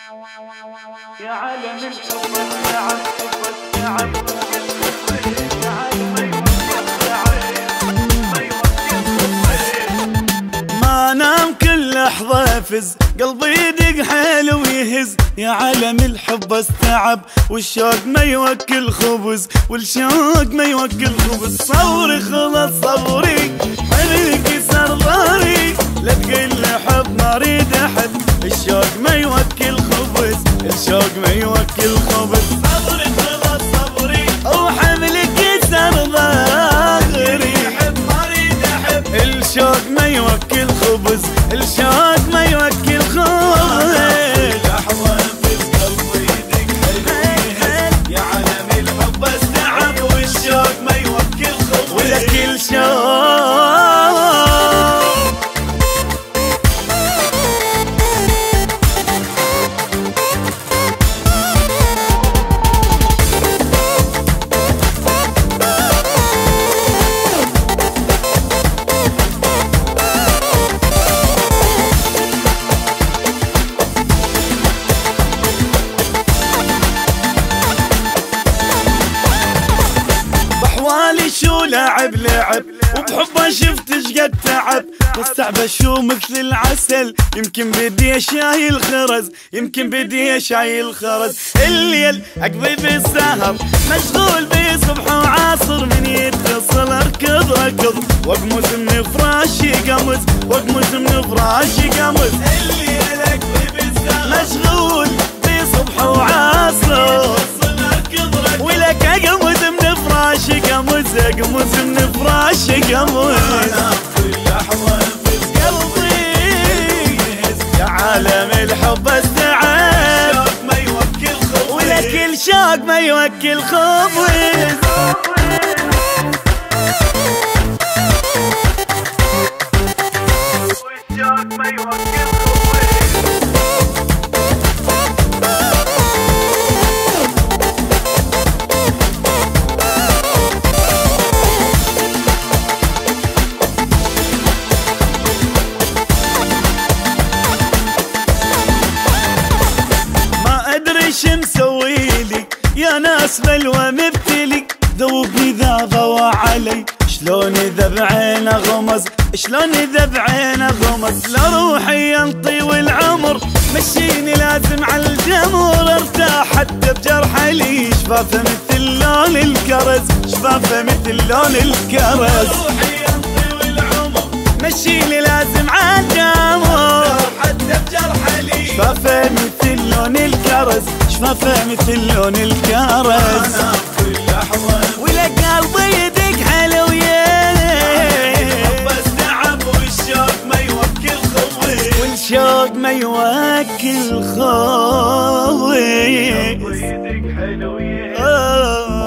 يا عالم الحب والتعب والتعب يا عالم ما نام كل لحظة فز قلبي يدق حيل ويهز. يا عالم الحب استعب والشوق ما يوكل خبز والشوق ما يوكل خبز. صبري خلص صبري حرك صار ضهري لا تقل حب ما اريد احب. الشوق ما يوكل خبز الشوق ما يوكل خبز. صبري خلص صبري وحملك صار ضهري حب ما اريد احب. الشوق ما يوكل خبز الشوق ما يوكل خبز. لحظة في قلبي يدق حيل يا عالم الحب استعب والشوق ما يوكل خبز ولكل شوق شو لعب لعب وبحبه شفت شقد تعب. بس تعبه شو مثل العسل يمكن بدي شاي الخرز يمكن بدي شاي الخرز. الليل اقضي بالسهر مشغول بصبح وعصر من يتصل اركض ركض واقمز من فراشي قمز واقمز من فراشي قمز. الليل اقضي بالسهر مشغول بصبح وعصر ولك اقمز من فراشي قمز اقمز من فراشي قمز. كل لحظة في قلبي يا عالم الحب استعب الشوق ما يوكل خبز ولكل شوق ما يوكل خبز. والشوق ما يوكل خبز. شو مسويلي يا ناس بلوى مبتلي ذوبني ذا ضوى علي. شلون اذا بعينه غمز شلون اذا بعينه غمز. لروحي ينطي والعمر مشيني لازم على الجمر ارتاح حتى بجرح لي. شفافه مثل لون الكرز شفافه مثل لون الكرز. روحي ينطي والعمر مشيني لازم على الجمر حتى بجرح لي. شفافه مثل لون الكرز شفافه مثل لون الكرز. كل لحظة ولك قلبي يدق حلو الحب استعب والشوق ما يوكل خبز والشوق ما يوكل خبز. يدق حلو